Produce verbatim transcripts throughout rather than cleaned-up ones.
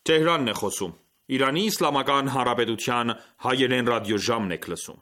Թեհրանն է խոսում։ Իրանի Իսլամական Հանրապետության հայերեն ռադիոժամն եք լսում։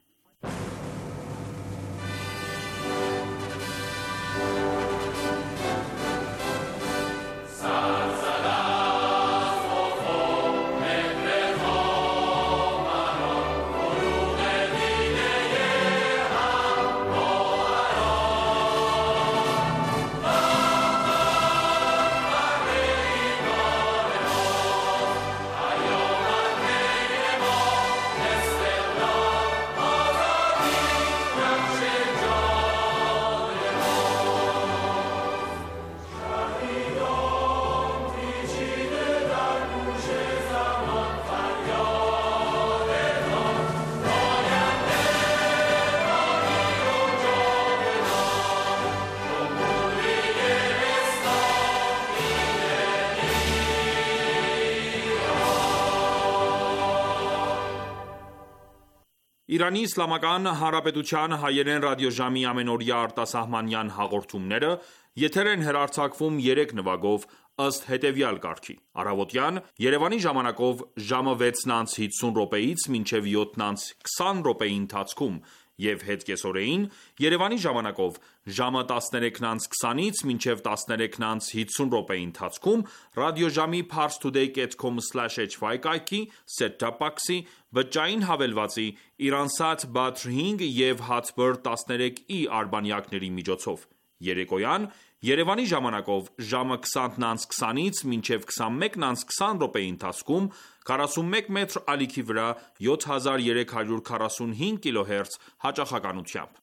Իրանի Իսլամական Հանրապետության հայերեն ռադիոժամի ամենօրյա արտասահմանյան հաղորդումները եթեր են հեռարձակվում երեք նվագով ըստ հետևյալ կարգի. Առավոտյան Երևանի ժամանակով ժամը վեցն անց հիսուն րոպեից մինչև յոթն անց քսան րոպեի ընթացքում և հետկեսօրեին Երևանի ժամանակով ժամը տասներեքն անց քսանից մինչև տասներեքն անց հիսուն րոպեի ընթացքում ռադիոժամի parstoday dot com slash h y կայքի, set-top box-ի, բջջային հավելվածի, Iransat Badr հինգ և Hatbird տասներեք i արբանյակների միջոցով։ Երեկոյան Երևանի ժամանակով ժամը քսանն անց քսանից մինչև քսանմեկն անց քսան րոպեի ընթացքում քառասունմեկ մետր ալիքի վրա յոթ հազար երեք հարյուր քառասունհինգ կիլոհերց հաճախականությամբ։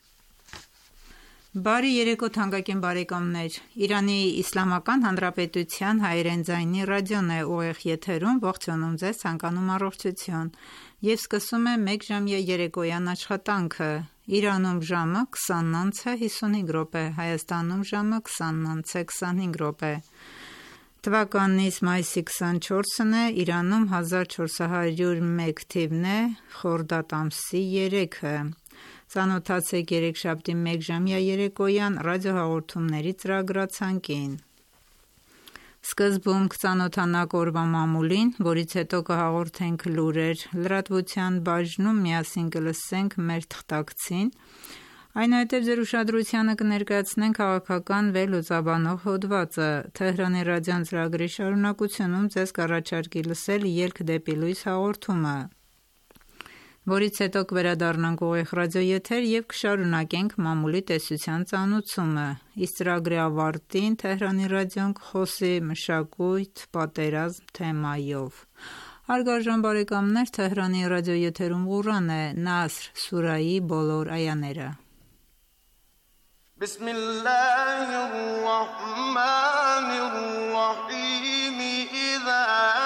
Բարի երեկո թանկագին բարեկամներ, Իրանի Իսլամական Հանրապետության հայերեն ձայնի ռադիոն է ուղիղ եթերում, ողջունում ձեզ, ցանկանում առողջություն և սկսում է մեկ ժամյա երեկոյան աշխատանքը։ Իրանում ժամը քսանն անց է հիսունհինգ րոպե, Հայաստանում ժամը քսանն անց է քսանհինգ րոպե։ Թվականից մայիսի քսանչորսն է, Իրանում հազար չորս հարյուր մեկ թիվն է, խորդադ ամսի երեքը։ Ծանոթացեք երեքշաբթի մեկ ժամյա երեկոյան ռադիոհաղորդումների ծրագրացանկին։ Սկզբում կծանոթանաք օրվա մամուլին, որից հետո կհաղորդենք լուրեր, լրատվության բաժնում միասին կլսենք մեր թղթակցին, այնուհետև ձեր ուշադրությանը կներկայացնենք քաղաքական վերլուծաբանող հոդվածը։ Թեհրանի ռադիոն ծրագրի շարունակությունում ձեզ կառաջարկի լսել «Ելք դեպի լույս» հաղորդումը, որից հետո կվերադառնանք ուղիղ ռադիոեթեր և կշարունակենք մամուլի տեսության ծանուցումը։ Իսկ ծրագրի ավարտին Թեհրանի ռադիոն կխոսի մշակույթ, պատերազմ թեմայով։ Հարգարժան բարեկամներ, Թեհրանի ռադիոեթերում Ղուրան է, Նասր սուրայի բոլոր այաները։ Բիսմիլլահիր ռահմանիր ռահիմ Իզա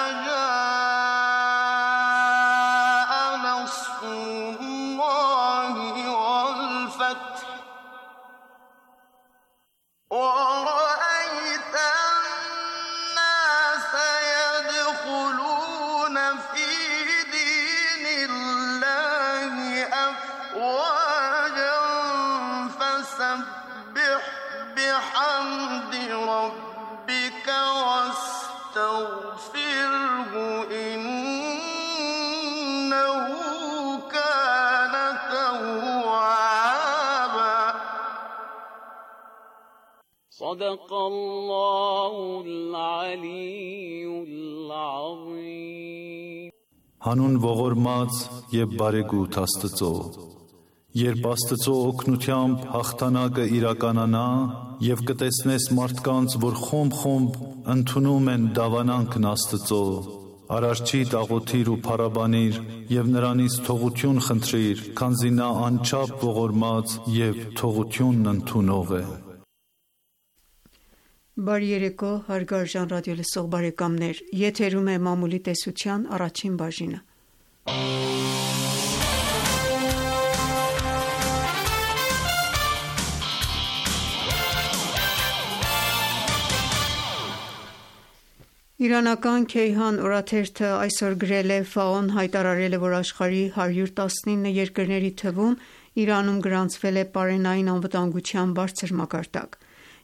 صدق الله العلي العظيم Հանուն ողորմած և բարեգութ Աստծո, երբ Աստծո օգնությամբ հաղթանակը իրականանա և կտեսնես մարդկանց, որ խումբ-խումբ ընդունում են դավանանքն Աստծո, Արարչի աղոթիր ու փառաբանիր և նրանից թողություն խնդրիր, քանզի նա անչափ ողորմած և թողությունն ընդունող է։ Բարի երեկո, հարգարժան ռադիոլսող բարեկամներ, եթերում է մամուլի տեսության առաջին բաժինը։ Իրանական Քեյհան օրաթերթը այսօր գրել է. Ֆաոն հայտարարել է, որ աշխարհի հարյուր տասնինը երկրների թվում Իրանում գրանցվել է պարենային անվտանգության բարձր մակարդակ։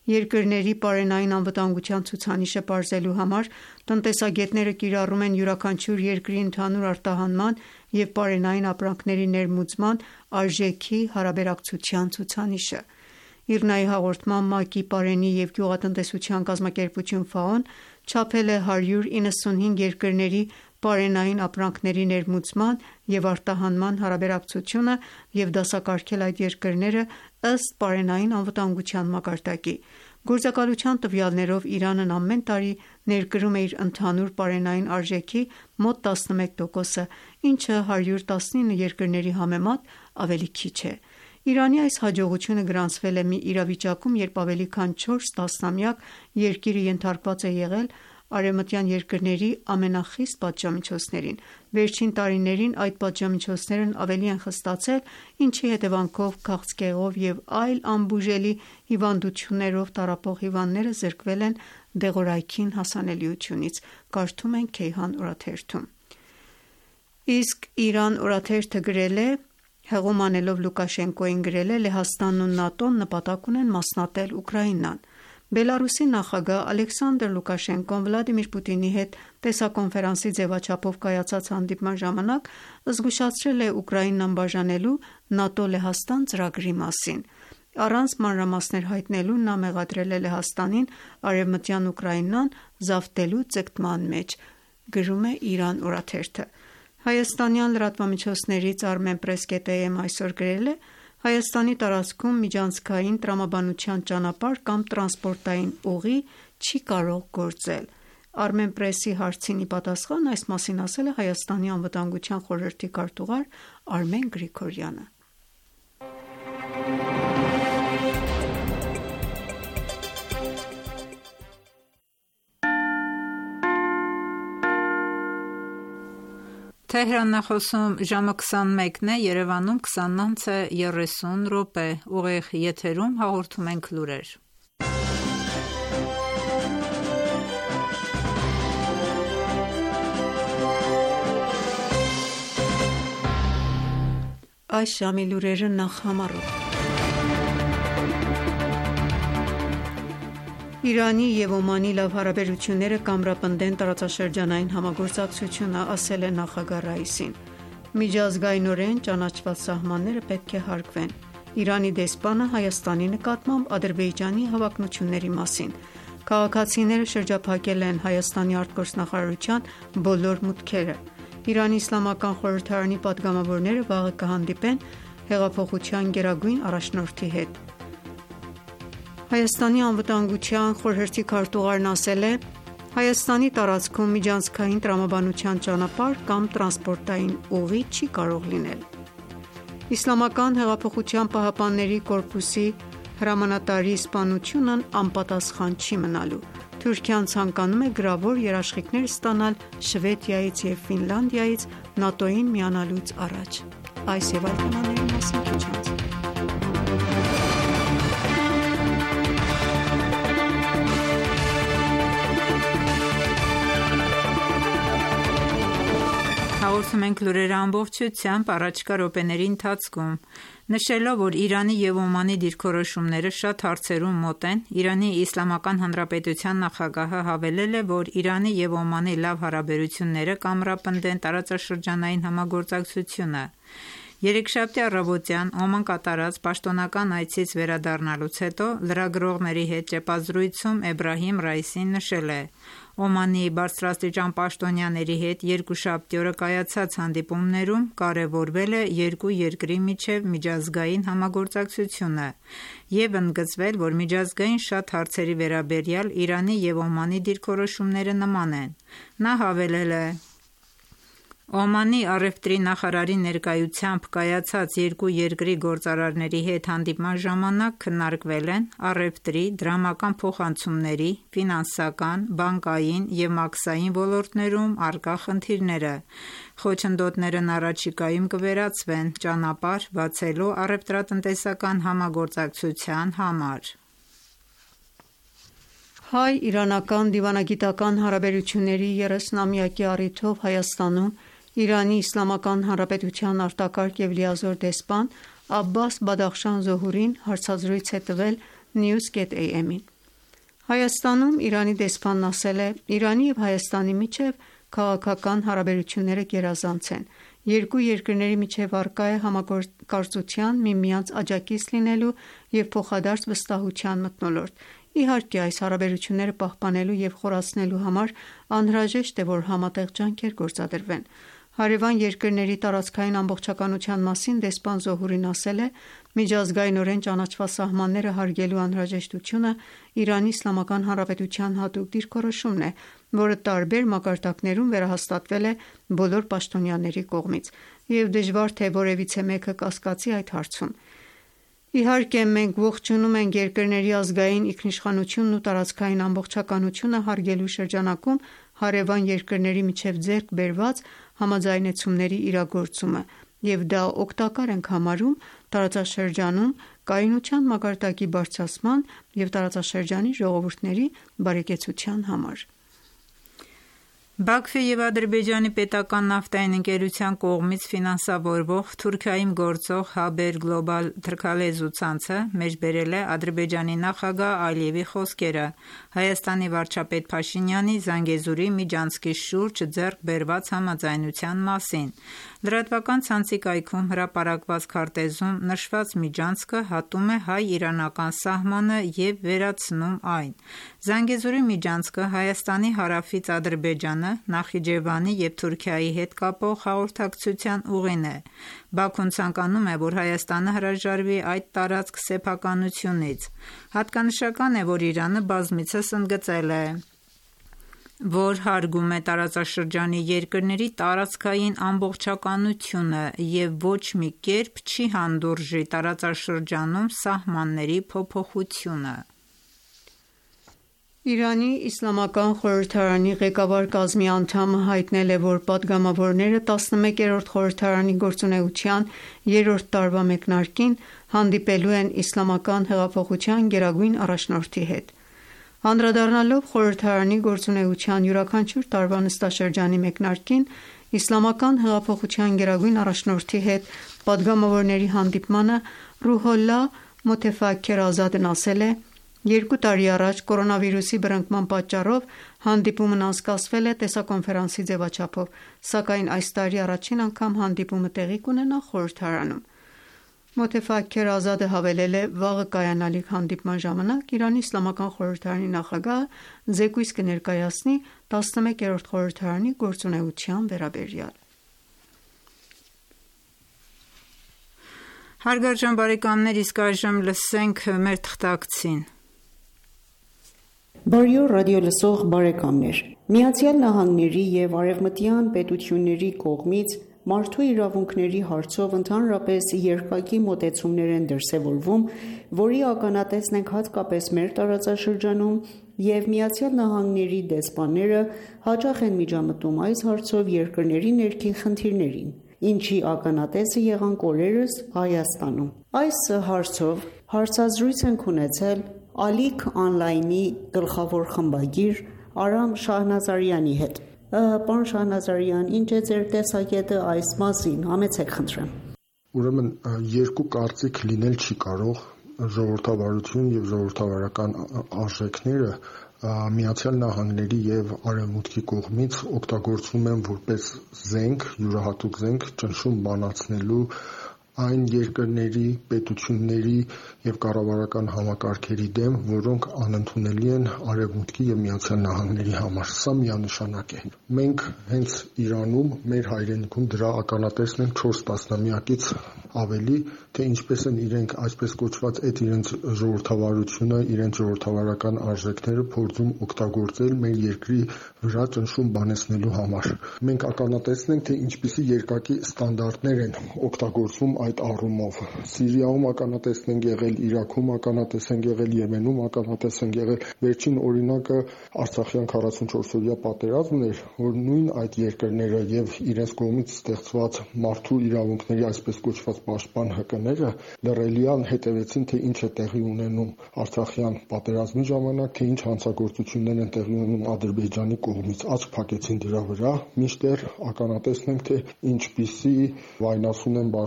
Երկրների պարենային անվտանգության ցուցանիշը պարզելու համար տնտեսագետները կիրառում են յուրաքանչյուր երկրի ընդհանուր արտահանման և պարենային ապրանքների ներմուծման արժեքի հարաբերակցության ցուցանիշը։ ԻՌՆԱ-ի հաղորդմամբ ՄԱԿ-ի պարենի և գյուղատնտեսության կազմակերպություն ՖԱՕ-ն չափել է հարյուր իննսունհինգ երկրների պարենային ապրանքների ներմուծման և արտահանման հարաբերակցությունը և դասակարգել այդ երկրները ըստ պարենային անվտանգության մակարդակի։ Գործակալության տվյալներով Իրանն ամեն տարի ներկրում է իր ընդհանուր պարենային արժեքի մոտ տասնմեկ տոկոսը, ինչը հարյուր տասնինը երկրների համեմատ ավելի քիչ է։ Իրանի այս հաջողությունը գրանցվել է մի իրավիճակում, երբ ավելի քան չորս տասնամյակ երկիրը ենթարկված է եղել արևմտյան երկրների ամենախիստ պատժամիջոցներին։ Վերջին տարիներին այդ պատժամիջոցներն ավելի են խստացել, ինչի հետևանքով քաղցկեղով և այլ անբուժելի հիվանդություններով տառապող հիվանդները զրկվել են դեղորայքին հասանելիությունից։ Կարդում ենք Քեյհան օրաթերթում։ Իսկ Իրան օրաթերթը գրել է. հեղում անելով Լուկաշենկոին գրել է. Լեհաստանն ու ՆԱՏՕ-ն նպատակ ունեն մասնատել Ուկրաինան։ Բելարուսի նախագահ Ալեքսանդր Լուկաշենկոն Վլադիմիր Պուտինի հետ տեսակոնֆերանսի ձևաչափով կայացած հանդիպման ժամանակ զգուշացրել է Ուկրաինան բաժանելու ՆԱՏՕ-Լեհաստան ծրագրի մասին։ Առանց մանրամասներ հայտնելու նա մեղադրել է Լեհաստանին արևմտյան Ուկրաինան զավթելու ձգտման մեջ, գրում է Իրան օրաթերթը։ Հայաստանյան լրատվամիջոցներից Armenpress.am այսօր գրել է. Հայաստանի տարածքում միջանցքային տրամաբանության ճանապարհ կամ տրանսպորտային ուղի չի կարող գործել։ Armenpress-ի հարցին ի պատասխան այս մասին ասել է Հայաստանի անվտանգության խորհրդի քարտուղար Արմեն Գրիգորյանը։ Թեհրանն է խոսում ժամը քսանմեկն է, Երևանում քսանն անց է երեսուն րոպե, ուղիղ եթերում հաղորդում ենք լուրեր։ Այս ժամի լուրերը նախ համառոտ։ Իրանի և Օմանի լավ հարաբերությունները կամրապնդեն տարածաշրջանային համագործակցությունը, ասել է նախագահ Ռայիսին։ Միջազգայինորեն ճանաչված սահմանները պետք է հարգվեն։ Իրանի դեսպանը Հայաստանի նկատմամբ Ադրբեջանի հավակնությունների մասին։ Քաղաքացիները շրջափակել են Հայաստանի արտգործնախարարության բոլոր մուտքերը։ Իրանի իսլամական խորհրդարանի պատգամավորները վաղը կհանդիպեն հեղափոխության գերագույն առաջնորդի հետ։ Հայաստանի անվտանգության խորհրդի քարտուղարն ասել է. Հայաստանի տարածքում միջանցքային տրամաբանության ճանապարհ կամ տրանսպորտային ուղի չի կարող լինել։ Իսլամական հեղափոխության պահապանների կորպուսի հրամանատարի սպանությունն անպատասխան չի մնալու։ Թուրքիան ցանկանում է գրավոր երաշխիքներ ստանալ Շվեդիայից և Ֆինլանդիայից ՆԱՏՕ-ին միանալուց առաջ։ Այս և այլ թեմաների մասին քիչ անց։ Հաղորդում ենք լուրերը ամբողջությամբ առաջիկա րոպեների ընթացքում։ Նշելով, որ Իրանի և Օմանի դիրքորոշումները շատ հարցերում մոտ են, Իրանի Իսլամական Հանրապետության նախագահը հավելել է, որ Իրանի և Օմանի լավ հարաբերությունները կամրապնդեն տարածաշրջանային համագործակցությունը։ Երեքշաբթի առավոտյան Օման կատարած պաշտոնական այցից վերադառնալուց հետո լրագրողների հետ ճեպազրույցում Էբրահիմ Ռայիսին նշել է. Օմանի բարձրաստիճան պաշտոնյաների հետ երկուշաբթի օրը կայացած հանդիպումներում կարևորվել է երկու երկրի միջև միջազգային համագործակցությունը և ընդգծվել, որ միջազգային շատ հարցերի վերաբերյալ Իրանի և Օմանի դիրքորոշումները նման են։ Նա հավելել է. Օմանի առևտրի նախարարի ներկայությամբ կայացած երկու երկրի գործարարների հետ հանդիպման ժամանակ քննարկվել են առևտրի, դրամական փոխանցումների, ֆինանսական, բանկային և մաքսային ոլորտներում առկա խնդիրները։ Խոչընդոտներն առաջիկայում կվերացվեն ճանապարհ բացելու առևտրատնտեսական համագործակցության համար։ Հայ-իրանական դիվանագիտական հարաբերությունների երեսնամյակի առիթով Հայաստանում Իրանի Իսլամական Հանրապետության արտակարգ և լիազոր դեսպան Աբբաս Բադախշան Զոհուրին հարցազրույց է տվել News.am-ին։ Հայաստանում Իրանի դեսպանն ասել է. «Իրանի և Հայաստանի միջև քաղաքական հարաբերությունները գերազանց են։ Երկու երկրների միջև առկա է համագործակցության, միմյանց աջակից լինելու և փոխադարձ վստահության մթնոլորտ։ Իհարկե, այս հարաբերությունները պահպանելու և խորացնելու համար անհրաժեշտ է, որ համատեղ ջանքեր գործադրվեն»։ Հարևան երկրների տարածքային ամբողջականության մասին դեսպան Զոհուրին ասել է. «Միջազգայինորեն ճանաչված սահմանները հարգելու անհրաժեշտությունը Իրանի Իսլամական Հանրապետության հատուկ դիրքորոշումն է, որը տարբեր մակարդակներում վերահաստատվել է բոլոր պաշտոնյաների կողմից, և դժվար թե որևիցե մեկը կասկածի այդ հարցում։ Իհարկե, մենք ողջունում ենք երկրների ազգային ինքնիշխանությունն ու տարածքային ամբողջականությունը հարգելու շրջանակում հարևան երկրների միջև ձեռք բերված համաձայնեցումների իրագործումը և դա օգտակար ենք համարում տարածաշրջանում կայունության մակարդակի բարձրացման և տարածաշրջանի ժողովուրդների բարեկեցության համար»։ Բաքվի և Ադրբեջանի պետական նավթային ընկերության կողմից ֆինանսավորվող Թուրքիայում գործող Haber Global թրքալեզու ցանցը մեջբերել է Ադրբեջանի նախագահ Ալիևի խոսքերը Հայաստանի վարչապետ Փաշինյանի Զանգեզուրի միջանցքի շուրջ ձեռք բերված համաձայնության մասին։ Լրատվական ցանցի կայքում հրապարակված քարտեզում նշված միջանցքը հատում է հայ-իրանական սահմանը և վերացնում այն։ Զանգեզուրի միջանցքը Հայաստանի հարավից Ադրբեջանը, Նախիջևանի և Թուրքիայի հետ կապող հաղորդակցության ուղին է։ Բաքուն ցանկանում է, որ Հայաստանը հրաժարվի այդ տարածք սեփականությունից։ Հատկանշական է, որ Իրանը բազմիցս ընդգծել է, որ հարգում է տարածաշրջանի երկրների տարածքային ամբողջականությունը և ոչ մի կերպ չի հանդուրժի տարածաշրջանում սահմանների փոփոխությունը։ Իրանի Իսլամական խորհրդարանի ղեկավար կազմի անդամը հայտնել է, որ պատգամավորները տասնմեկերորդ խորհրդարանի գործունեության երրորդ տարվա մեկնարկին հանդիպելու են Իսլամական հեղափոխության գերագույն առաջնորդի հետ։ Անդրադառնալով խորհրդարանի գործունեության յուրաքանչյուր տարվա նստաշրջանի մեկնարկին Իսլամական հեղափոխության գերագույն առաջնորդի հետ պատգամավորների հանդիպմանը, Ռուհոլլահ Մոթեֆաքքեր Ազադն ասել է. «Երկու տարի առաջ կորոնավիրուսի բռնկման պատճառով հանդիպումն անցկացվել է տեսակոնֆերանսի ձևաչափով, սակայն այս տարի առաջին անգամ հանդիպումը տեղի կունենա խորհրդարանում»։ Մոթեֆաքքեր Ազադը հավելել է. «Վաղը կայանալիք հանդիպման ժամանակ Իրանի Իսլամական խորհրդարանի նախագահը զեկույց կներկայացնի տասնմեկերորդ խորհրդարանի գործունեության վերաբերյալ»։ Հարգարժան բարեկամներ, իսկ այժմ լսենք մեր թղթակցին։ Բարի օր ռադիոլսող բարեկամներ։ Միացյալ Նահանգների և արևմտյան պետությունների կողմից մարդու իրավունքների հարցով ընդհանրապես երկակի մոտեցումներ են դրսևորվում, որի ականատեսն ենք հատկապես մեր տարածաշրջանում, և Միացյալ Նահանգների դեսպանները հաճախ են միջամտում այս հարցով երկրների ներքին խնդիրներին, ինչի ականատեսը եղանք օրերս Հայաստանում։ Այս հարցով հարցազրույց ենք ունեցել Ալիք Օնլայնի գլխավոր խմբագիր Արամ Շահնազարյանի հետ։ Պարոն Շահնազարյան, ինչ է ձեր տեսակետը այս մասին, համեցեք խնդրեմ։ Ուրեմն երկու կարծիք լինել չի կարող։ Ժողովրդավարություն եւ ժողովրդավարական արժեքները Միացյալ Նահանգների եւ Արևմուտքի կողմից օգտագործվում են որպես զենք, յուրահատուկ զենք ճնշում բանացնելու այն երկրների, պետությունների եւ կառավարական համակարգերի դեմ, որոնք անընդունելի են Արևմուտքի եւ Միացյալ Նահանգների համար։ Սա միանշանակ է։ Մենք հենց Իրանում, մեր հայրենիքում դրա ականատեսն ենք չորս տասնամյակից ավելի, թե ինչպես են իրենք այսպես կոչված այդ իրենց ժողովրդավարությունը, իրենց ժողովրդավարական արժեքները փորձում օգտագործել մեր երկրի վրա ճնշում բանեցնելու համար։ Մենք ականատեսն ենք, թե ինչպիսի երկակի ստանդարտներ են օգտագործվում այդ առումով։ Սիրիայում ականատես ենք եղել, Իրաքում ականատես ենք եղել, Եմենում ականատես ենք եղել։ Վերջին օրինակը Արցախյան քառասունչորսօրյա պատերազմն էր, որ նույն այդ երկրները եւ իրենց կողմից ստեղծված մարդու իրավունքների այսպես կոչված պաշտպան ՀԿ-ները լռելիան հետևեցին, թե ինչ է տեղի ունենում Արցախյան պատերազմի ժամանակ, թե ինչ հանցագործություններ են տեղի ունենում Ադրբեջանի կողմից, աչք փակեցին դրա վրա, մինչդեռ ականատեսն ենք, թե ինչպիսի վայնասուն են բարձրացրել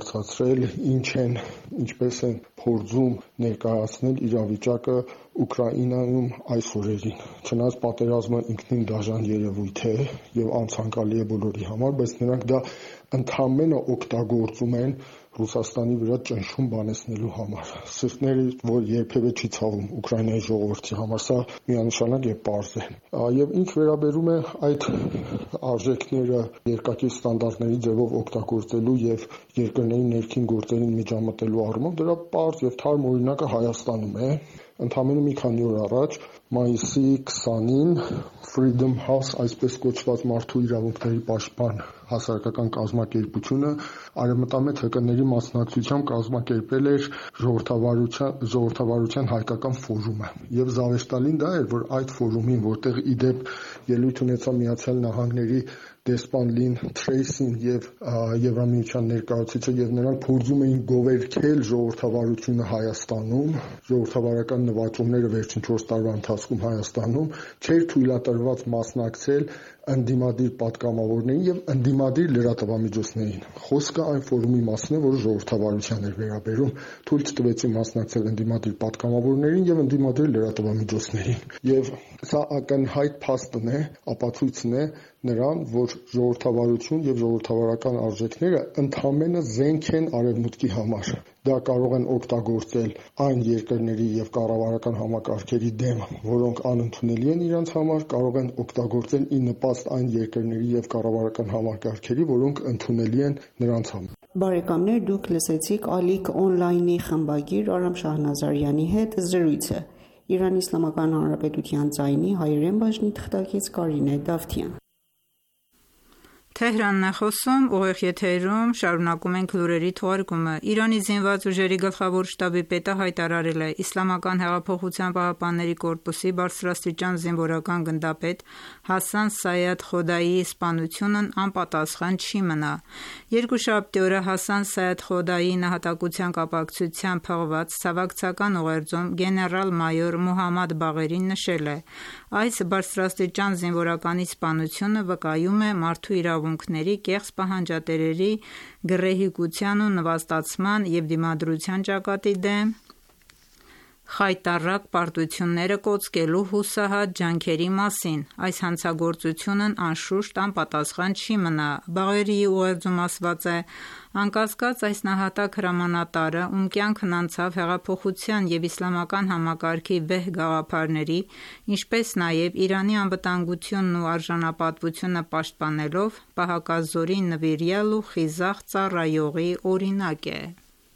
որոշել ինչ են, ինչպես են փորձում ներկայացնել իրավիճակը Ուկրաինայում այս օրերին։ Չնայած պատերազմը ինքնին դաժան երևույթ է եւ անցանկալի է բոլորի համար, բայց նրանք դա ընդամենը օգտագործում են Ռուսաստանի վրա ճնշում բանեցնելու համար։ Սրտները, որ երբևէ չի ցավում Ուկրաինայի ժողովրդի համար, սա միանշանակ եւ պարզ է։ Եվ ինչ վերաբերում է այդ արժեքները երկակի ստանդարտների ձևով օգտագործելու եւ երկրների ներքին գործերին միջամտելու առումով, դրա պարզ եւ թարմ օրինակը Հայաստանում է։ Ընդամենը մի քանի օր առաջ, մայիսի քսանին, Freedom House, այսպես կոչված մարդու իրավունքների պաշտպան հասարակական կազմակերպությունը արևմտամետ ՀԿ-ների մասնակցությամբ կազմակերպել էր ժողովրդավարության, ժողովրդավարության հայկական ֆորումը։ Եվ զավեշտալին դա էր, որ այդ ֆորումին, որտեղ ի դեպ ելույթ ունեցավ Միացյալ Նահանգների դեսպան Լին Թրեյսին եւ Եվրամիության ներկայացուցիչը, եւ նրանք փորձում էին գովերքել ժողովրդավարությունը Հայաստանում, ժողովրդավարական նվաճումները վերջին չորս տարվա ընթացքում Հայաստանում, չէր թույլատրված մասնակցել ընդդիմադիր պատգամավորներին եւ ընդդիմադիր լրատվամիջոցներին։ Խոսքը այն ֆորումի մասին է, որը ժողովրդավարության էր վերաբերում, թույլ չտվեցին մասնակցել ընդդիմադիր պատգամավորներին եւ ընդդիմադիր լրատվամիջոցներին։ Եվ սա ակնհայտ փաստն է, ապացույցն է նրան, որ ժողովրդավարություն եւ ժողովրդավարական արժեքները ընդհանրապես զենք են արևմուտքի համար։ Դա կարող են օգտագործել այն երկրների եւ կառավարական համակարգերի դեմ, որոնք անընդունելի են իրենց համար, կարող են օգտագործել ի նպաստ այն երկրների եւ կառավարական համակարգերի, որոնք ընդունելի են նրանց համար։ Բարեկամներ, դուք լսեցիք Ալիք on-line-ի խմբագիր Արամ Շահնազարյանի հետ զրույցը։ Իրանի Իսլամական Հանրապետության ձայնի հայերեն բաժնի թղթակից Կարինե Դավթյան։ Թեհրանն է խոսում, ուղիղ եթերում շարունակում ենք լուրերի թողարկումը։ Իրանի զինված ուժերի գլխավոր շտաբի պետը հայտարարել է Իսլամական հեղափոխության պահապանների կորպուսի բարձրաստիճան զինվորական գնդապետ Հասան Սայադ Խոդայիի սպանությունն անպատասխան չի մնա։ Երկուշաբթի օրը Հասան Սայադ Խոդայիի նահատակության կապակցությամբ փղված ցավակցական ուղերձում գեներալ-մայոր Մուհամմադ Բաղերին նշել է. այս բարձրաստիճան զինվորականի սպանությունը վկայում է մարդու իրավունքների, կեղծ պահանջատերերի գռեհկության ու նվաստացման և դիմադրության ճակատի դեմ խայտառակ պարտությունները կոծկելու հուսահատ ջանքերի մասին։ Այս հանցագործությունն անշուշտ անպատասխան չի մնա։ Բաղերիի ուղերձում ասված է. անկասկած այս նահատակ հրամանատարը, ում կյանքն անցավ հեղափոխության և իսլամական համակարգի վեհ գաղափարների, ինչպես նաև Իրանի անվտանգությունն ու արժանապատվությունը պաշտպանելով, պահակազորի նվիրյալ ու խիզախ ծառայողի օրինակ է։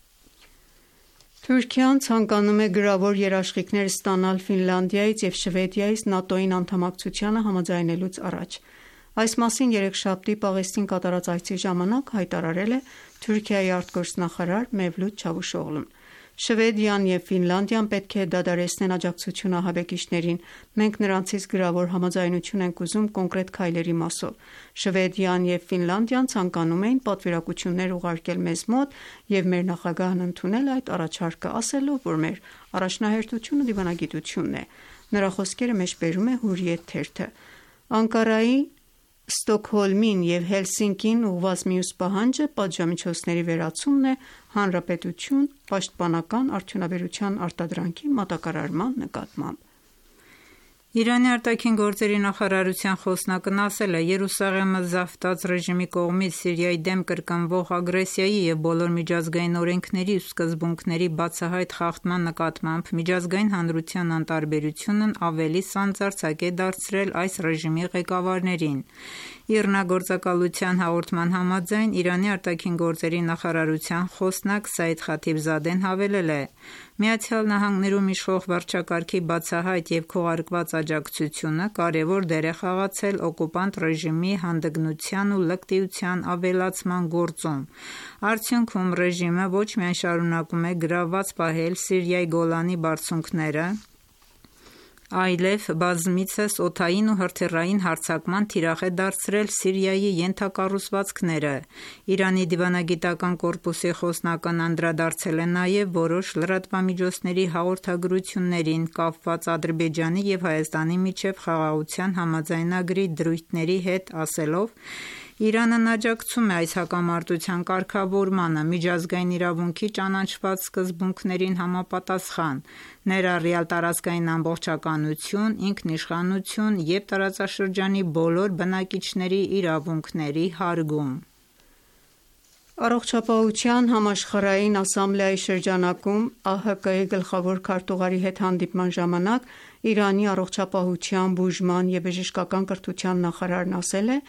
Թուրքիան ցանկանում է գրավոր երաշխիքներ ստանալ Ֆինլանդիայից և Շվեդիայից ՆԱՏՕ-ին անդամակցությանը համաձայնելուց առաջ։ Այս մասին երեքշաբթի Պաղեստին կատարած այցի ժամանակ հայտարարել է Թուրքիայի արտգործնախարար Մևլութ Չավուշօղլուն։ Շվեդիան և Ֆինլանդիան պետք է դադարեցնեն աջակցությունը ահաբեկիչներին։ Մենք նրանցից գրավոր համաձայնություն ենք ուզում կոնկրետ քայլերի մասով։ Շվեդիան և Ֆինլանդիան ցանկանում էին պատվիրակություններ ուղարկել մեզ մոտ և մեր նախագահն ընդունել այդ առաջարկը, ասելով, որ մեր առաջնահերթությունը դիվանագիտությունն է։ Նրա խոսքերը մեջբերում է Հուրիեթ թերթը։ Անկարայի, Ստոկհոլմին և Հելսինկին ուղղված մյուս պահանջը պատժամիջոցների վերացումն է հանրապետություն պաշտպանական արդյունաբերության արտադրանքի մատակարարման նկատմամբ։ Իրանի արտաքին գործերի նախարարության խոսնակն ասել է. Երուսաղեմը զավթած ռեժիմի կողմից Սիրիայի դեմ կրկնվող ագրեսիայի և բոլոր միջազգային օրենքների ու սկզբունքների բացահայտ խախտման նկատմամբ միջազգային հանրության անտարբերությունն ավելի սանձարձակ է դարձրել այս ռեժիմի ղեկավարներին։ Իռնագործակալության հաղորդման համաձայն Իրանի արտաքին գործերի նախարարության խոսնակ Սայիդ Խաթիբզադեն հավելել է. Միացյալ Նահանգներում իշխող վարչակարգի բացահայտ և քողարկված աջակցությունը կարևոր դեր է խաղացել օկուպանտ ռեժիմի հանդգնության ու լկտիության ավելացման գործում։ Արդյունքում ռեժիմը ոչ միայն շարունակում է գրավված պահել Սիրիայի Գոլանի բարձունքները, այլև բազմիցս օդային ու հրթիռային հարձակման թիրախ է դարձրել Սիրիայի ենթակառուցվածքները։ Իրանի դիվանագիտական կորպուսի խոսնակն անդրադարձել է նաև որոշ լրատվամիջոցների հաղորդագրություններին կապված Ադրբեջանի և Հայաստանի միջև խաղաղության համաձայնագրի դրույթների հետ, ասելով. Իրանն աջակցում է այս հակամարտության կարգավորմանը միջազգային իրավունքի ճանաչված սկզբունքներին համապատասխան, ներառյալ տարածքային ամբողջականություն, ինքնիշխանություն և տարածաշրջանի բոլոր բնակիչների իրավունքների հարգում։ Առողջապահության համաշխարհային ասամբլեայի շրջանակում ԱՀԿ-ի գլխավոր քարտուղարի հետ հանդիպման ժամանակ Իրանի առողջապահության, բուժման և բժշկական կրթության նախարարն ասել է.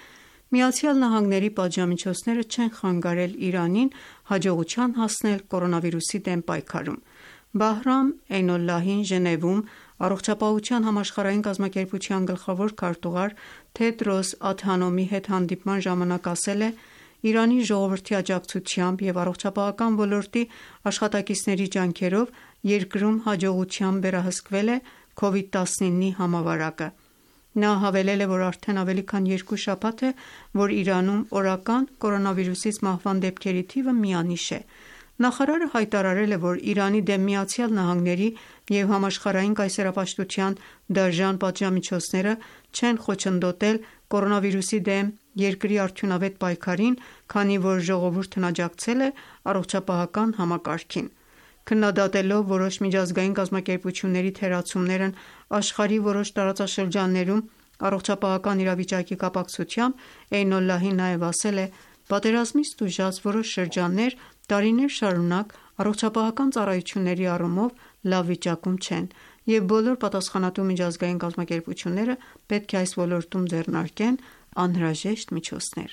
«ԱՄՆ-ի պատժամիջոցները չեն խանգարել Իրանին հաջողության հասնել կորոնավիրուսի դեմ պայքարում»։ Բահրամ Էյնոլլահին Ժնևում Առողջապահության համաշխարհային կազմակերպության գլխավոր քարտուղար Թեդրոս Ադհանոմի հետ հանդիպման ժամանակ ասել է. «Իրանի ժողովրդի աջակցությամբ և առողջապահական ոլորտի աշխատակիցների ջանքերով երկրում հաջողությամբ վերահսկվել է քովիդ տասնիննի համավարակը»։ Նա հավելել է, որ արդեն ավելի քան երկու շաբաթ է, որ Իրանում օրական կորոնավիրուսից մահվան դեպքերի թիվը միանիշ է։ Նախարարը հայտարարել է, որ Իրանի դեմ ԱՄՆ-ի և համաշխարհային կայսերապաշտության դաժան պատժամիջոցները չեն խոչընդոտել կորոնավիրուսի դեմ երկրի արդյունավետ պայքարին, քանի որ ժողովուրդն աջակցել է առողջապահական համակարգին։ Քննադատելով որոշ միջազգային կազմակերպությունների թերացումներն աշխարհի որոշ տարածաշրջաններում առողջապահական իրավիճակի կապակցությամբ, Էյնոլլահին նաև ասել է. «Պատերազմից տուժած որոշ շրջաններ տարիներ շարունակ առողջապահական ծառայությունների առումով լավ վիճակում չեն, և բոլոր պատասխանատու միջազգային կազմակերպությունները պետք է այս ոլորտում ձեռնարկեն անհրաժեշտ միջոցներ»։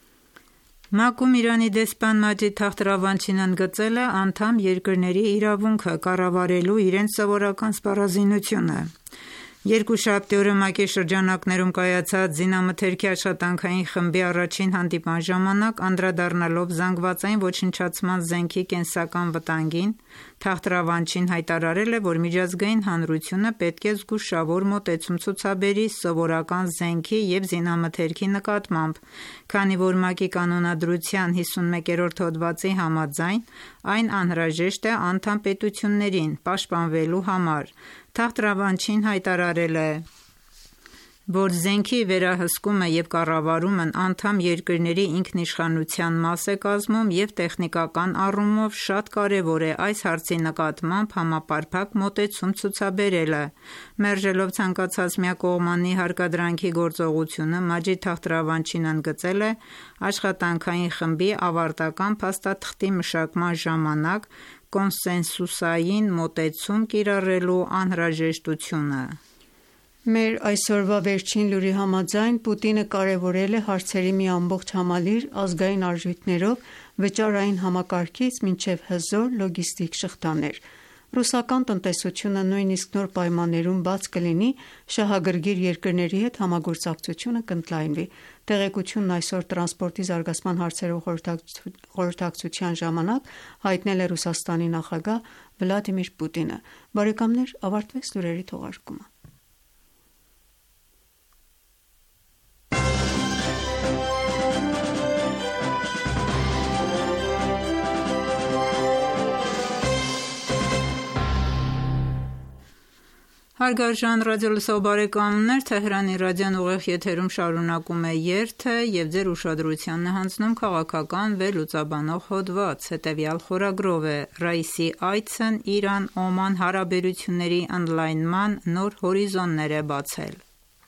ՄԱԿ-ում Իրանի դեսպան Մաջիդ Թախտ Ռավանչին ընդգծել է անդամ երկրների իրավունքը կառավարելու իրենց սովորական սպառազինությունը։ Երկուշաբթի օրը ՄԱԿ-ի շրջանակներում կայացած զինամթերքի աշխատանքային խմբի առաջին հանդիպման ժամանակ, անդրադառնալով զանգվածային ոչնչացման զենքի կենսական վտանգին, Թախտ Ռավանչին հայտարարել է, որ միջազգային հանրությունը պետք է զգուշավոր մոտեցում ցուցաբերի սովորական զենքի և զինամթերքի նկատմամբ, քանի որ ՄԱԿ-ի կանոնադրության հիսունմեկերորդ հոդվածի համաձայն այն անհրաժեշտ է անդամ պետություններին պաշտպանվելու համար։ Թախտ Ռավանչին հայտարարել է, որ զենքի վերահսկումը և կառավարումն անդամ երկրների ինքնիշխանության մաս է կազմում և տեխնիկական առումով շատ կարևոր է այս հարցի նկատմամբ համապարփակ մոտեցում ցուցաբերելը։ Մերժելով ցանկացած միակողմանի հարկադրանքի գործողությունը, Մաջիդ Թախտ Ռավանչին ընդգծել է աշխատանքային խմբի ավարտական փաստաթղթի մշակման ժամանակ կոնսենսուսային մոտեցում կիրառելու անհրաժեշտությունը։ Մեր այսօրվա վերջին լուրի համաձայն Պուտինը կարևորել է հարցերի մի ամբողջ համալիր ազգային արժույթներով վճարային համակարգից մինչև հզոր լոգիստիկ շղթաներ։ Ռուսական տնտեսությունը նույնիսկ նոր պայմաններում բաց կլինի, շահագրգիռ երկրների հետ համագործակցությունը կընդլայնվի։ Տեղեկությունն այսօր տրանսպորտի զարգացման հարցերով խորհրդակցության ժամանակ հայտնել է Ռուսաստանի նախագահ Վլադիմիր Պուտինը։ Բարեկամներ, ավարտվեց լուրերի թողարկումը։ Հարգարժան ռադիոլսող բարեկամներ, Թեհրանի ռադիոն ուղիղ եթերում շարունակում է երթը և ձեր ուշադրությանն է հանձնում քաղաքական վերլուծաբանող հոդված։ Հետևյալ խորագրով է. «Ռայիսի այցն Իրան-Օման հարաբերությունների ընդլայնման նոր հորիզոններ է բացել»։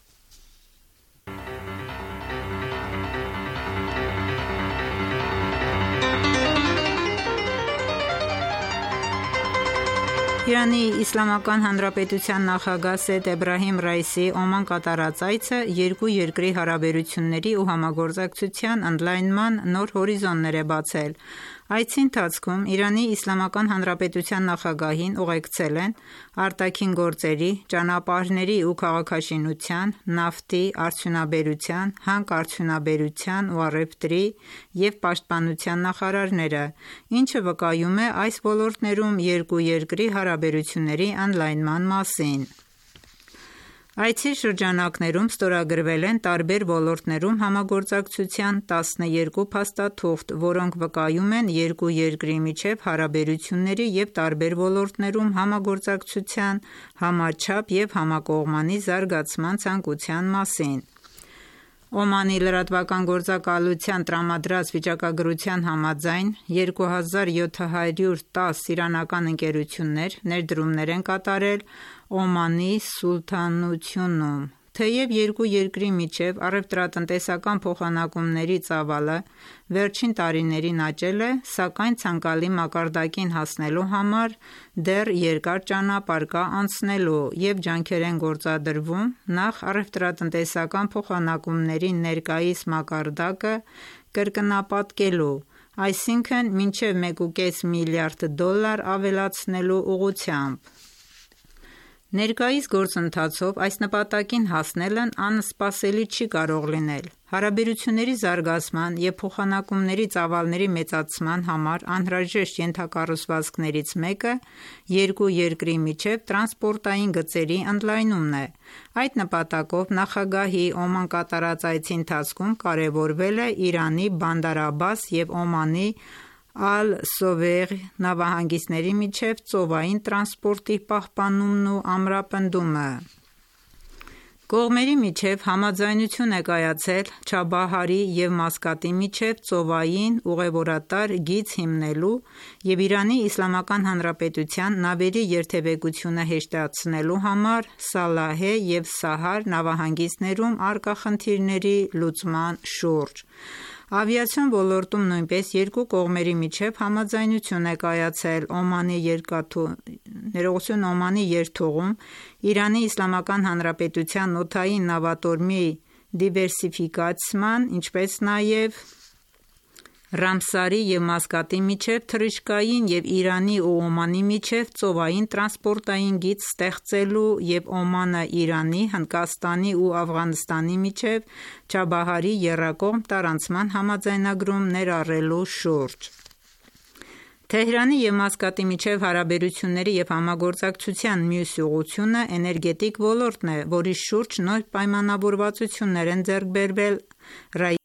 Իրանի Իսլամական Հանրապետության նախագահ Սեյեդ Էբրահիմ Ռայիսի Օման կատարած այցը երկու երկրի հարաբերությունների ու համագործակցության ընդլայնման նոր հորիզոններ է բացել։ Այցի ընթացքում Իրանի Իսլամական Հանրապետության նախագահին ուղեկցել են արտաքին գործերի, ճանապարհների ու քաղաքաշինության, նավթի, արդյունաբերության, հանքարդյունաբերության ու առևտրի և պաշտպանության նախարարները, ինչը վկայում է այս ոլորտներում երկու երկրի հարաբերությունների ընդլայնման մասին։ Այցի շրջանակներում ստորագրվել են տարբեր ոլորտներում համագործակցության տասներկու փաստաթուղթ, որոնք վկայում են երկու երկրի միջև հարաբերությունների և տարբեր ոլորտներում համագործակցության համաչափ և համակողմանի զարգացման ցանկության մասին։ Օմանի լրատվական գործակալության տրամադրած վիճակագրության համաձայն երկու հազար յոթ հարյուր տասը իրանական ընկերություններ ներդրումներ են կատարել Օմանի Սուլթանությունում։ Թեև երկու երկրի միջև առևտրատնտեսական փոխանակումների ծավալը վերջին տարիներին աճել է, սակայն ցանկալի մակարդակին հասնելու համար դեռ երկար ճանապարհ կա անցնելու և ջանքեր են գործադրվում նախ առևտրատնտեսական փոխանակումների ներկայիս մակարդակը կրկնապատկելու, այսինքն մինչև մեկ ու կես միլիարդ դոլար ավելացնելու ուղղությամբ։ Ներկայիս գործընթացով այս նպատակին հասնելն անսպասելի չի կարող լինել։ Հարաբերությունների զարգացման և փոխանակումների ծավալների մեծացման համար անհրաժեշտ ենթակառուցվածքներից մեկը երկու երկրի միջև տրանսպորտային գծերի ընդլայնումն է։ Այդ նպատակով նախագահի Օման կատարած այցի ընթացքում կարևորվել է Իրանի Բանդար Աբբաս և Օմանի Ալ-Սովեյղ նավահանգիստների միջև ծովային տրանսպորտի պահպանումն ու ամրապնդումը։ Կողմերի միջև համաձայնություն է կայացել Չաբահարի և Մասկատի միջև ծովային ուղևորատար գիծ հիմնելու և Իրանի Իսլամական Հանրապետության նավերի երթևեկությունը հեշտացնելու համար Սալահե և Սահար նավահանգիստներում առկա խնդիրների լուծման շուրջ։ Ավիացիոն ոլորտում նույնպես երկու կողմերի միջև համաձայնություն է կայացել Օմանի երթուղում Իրանի Իսլամական Հանրապետության օդային նավատորմի դիվերսիֆիկացման, ինչպես նաև Ռամսարի և Մասկատի միջև թռիչքային և Իրանի ու Օմանի միջև ծովային տրանսպորտային գիծ ստեղծելու և Օմանը Իրանի, Հնդկաստանի ու Աֆղանստանի միջև Չաբահարի եռակողմ տարանցման համաձայնագրում ներառելու շուրջ։ Թեհրանի և Մասկատի միջև հարաբերությունների և համագործակցության մյուս ուղղությունը էներգետիկ ոլորտն է, որի շուրջ նոր պայմանավորվածություններ են ձեռք բերվել